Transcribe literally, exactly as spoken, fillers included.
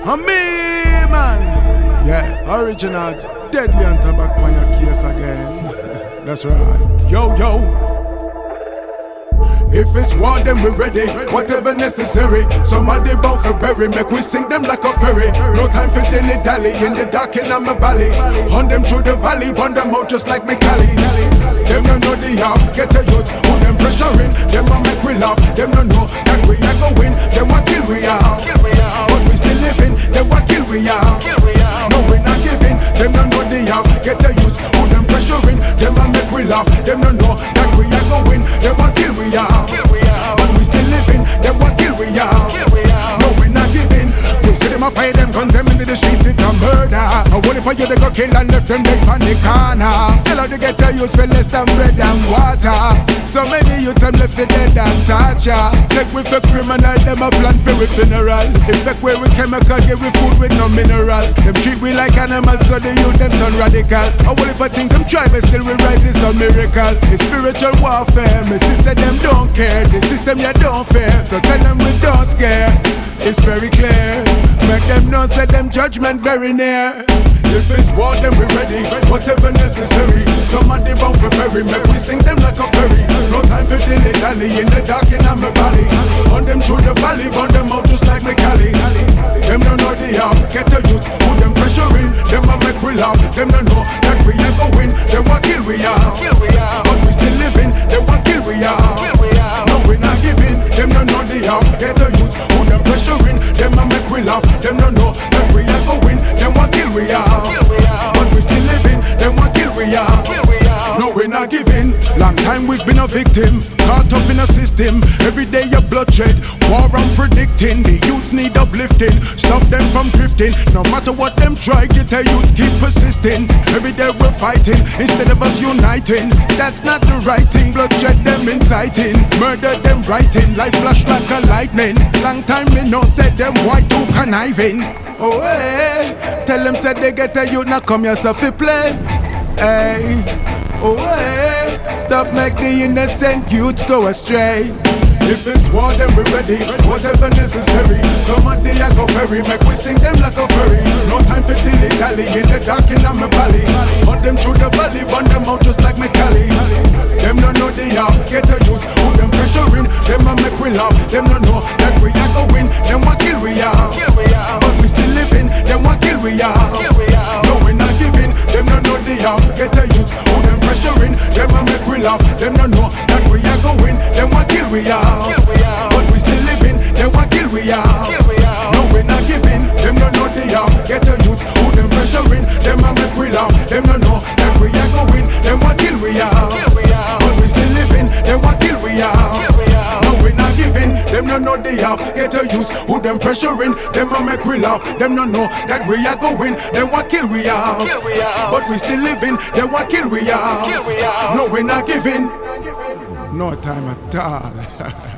And me, man. Yeah, original, deadly and tobacco on your case again. That's right. Yo, yo. If it's war, then we ready, whatever necessary. Somebody bound for bury, make we sing them like a ferry. No time for dilly-dally, in the dark in my valley. Hunt them through the valley, burn them out just like me Cali. Them no know the half, get a youth, who them pressuring. Them a make we laugh, them no know that we a go win. Them a kill we are, but we still living. Them a kill we are, no we not giving. Them no know the half, get a youth, who them pressuring. Them a make we laugh, them no know that we a go win. Them a kill we are, but we still living. Them what kill we are. No we not giving. We see them a fire them guns them into the streets. It's a murder. I want for you they go kill and left them dead on the corner. Still how they get to use for less than bread and water. So many youth them left for dead and torture. Take we for criminal, them a plan for we funeral. Effect where we chemical, get we food with no mineral. Them treat we like animals, so the youth them turn radical. I want for things them try, but still we rise. It's a miracle. It's spiritual warfare. My sister them don't care. The system you don't fear. So tell them we don't scare. It's very clear. Make them know, say them judgment very near. If it's war, then we ready, whatever necessary. Somebody bound for bury, make we sing them like a ferry. No time for dilly-dally, in the dark in my valley. On them through the valley, burn them out just like me Cali. Them don't know the half, get a youth, put them pressuring. Them a make we laugh, them don't know that we ain't go win. Them what kill we are, but we still living. Them what kill we are, no we not giving. Them don't know the half, get a youth, put them pressuring. Them a make we laugh, them don't know that we ain't go win. Them what kill we are, but we still living. Them what kill we are, no we not giving. Long time we've been a victim, caught up in a system. Every day a bloodshed, war I'm predicting. The youths need uplifting, stop them from drifting. No matter what them try, get the youth keep persisting. Every day we're fighting, instead of us uniting. That's not the right thing, bloodshed them inciting. Murder them writing, life flash like a lightning. Long time me no said them white too conniving. Oh hey, tell them said they get a youth, now come yourself to play. Hey, oh hey, stop make the innocent youth go astray. If it's war, then we ready, whatever necessary. Somebody I go bury, make we sing them like a ferry. No time for dilly-dally, in the dark in my valley. Hunt them through the valley, burn them out just like me Cali. Them don't know the half, get a youth, who them pressuring. Them a make we laugh, them don't know that we a go win. Them what kill we are, but we still living. Them what kill we are, no we not giving. Them don't know the half, get a youth, who them pressuring. Them a make we laugh, them don't know that we a go win. Them what kill we are, but we still living. Them what kill we are, no we not giving. Them don't know the half, get a youth, who them pressuring. Them a make we laugh, them don't know that we a go win. Them what kill we are, but we still living. Them what kill we are, no we not giving. Them don't know the half, get a youth, who them pressuring. Them a make we laugh, them don't know that we a go win. Them what kill we are, but we still living. Them what kill we are, no we not giving. No time at all.